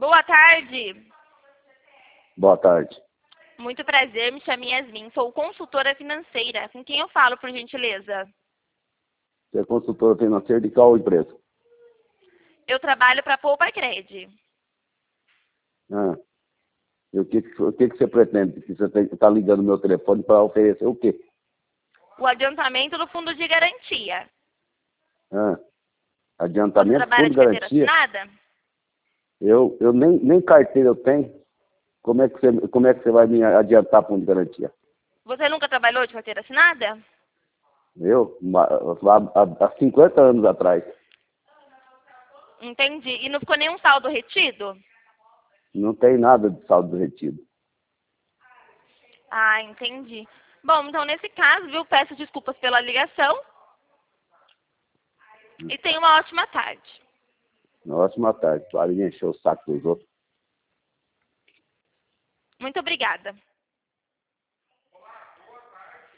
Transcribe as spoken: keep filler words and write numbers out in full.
Boa tarde. Boa tarde. Muito prazer, me chamo Yasmin, sou consultora financeira. Com quem eu falo, por gentileza? Você é consultora financeira de qual empresa? Eu trabalho para a Poupa Cred. Ah. E o que, o que, que você pretende? Que você está ligando meu telefone para oferecer o quê? O adiantamento do fundo de garantia. Ah. Você Adiantamento, trabalha fundo de de carteira garantia? assinada? Eu, eu nem, nem carteira eu tenho. Como é, que você, como é que você vai me adiantar fundo de garantia? Você nunca trabalhou de carteira assinada? Eu? Há, há, há cinquenta anos atrás. Entendi. E não ficou nenhum saldo retido? Não tem nada de saldo retido. Ah, entendi. Bom, então nesse caso, viu, peço desculpas pela ligação. E tenha uma ótima tarde. Na ótima tarde. Para de encher o saco dos outros. Muito obrigada.